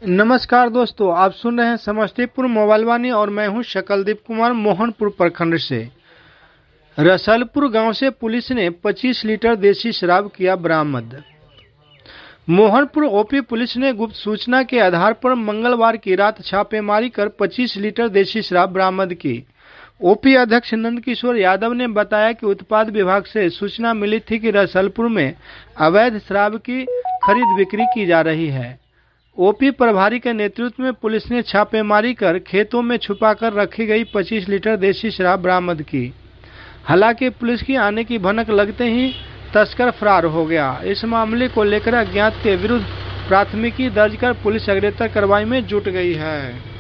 नमस्कार दोस्तों, आप सुन रहे हैं समस्तीपुर मोबाइल वाणी और मैं हूं शकलदीप कुमार मोहनपुर प्रखंड से। रसलपुर गांव से पुलिस ने 25 लीटर देसी शराब किया बरामद। मोहनपुर ओपी पुलिस ने गुप्त सूचना के आधार पर मंगलवार की रात छापेमारी कर 25 लीटर देसी शराब बरामद की। ओपी अध्यक्ष नंदकिशोर यादव ने बताया कि उत्पाद विभाग से सूचना मिली थी कि रसलपुर में अवैध शराब की खरीद बिक्री की जा रही है। ओपी प्रभारी के नेतृत्व में पुलिस ने छापेमारी कर खेतों में छुपाकर रखी गई 25 लीटर देसी शराब बरामद की। हालांकि पुलिस की आने की भनक लगते ही तस्कर फरार हो गया। इस मामले को लेकर अज्ञात के विरुद्ध प्राथमिकी दर्ज कर पुलिस अग्रेतर कार्रवाई में जुट गई है।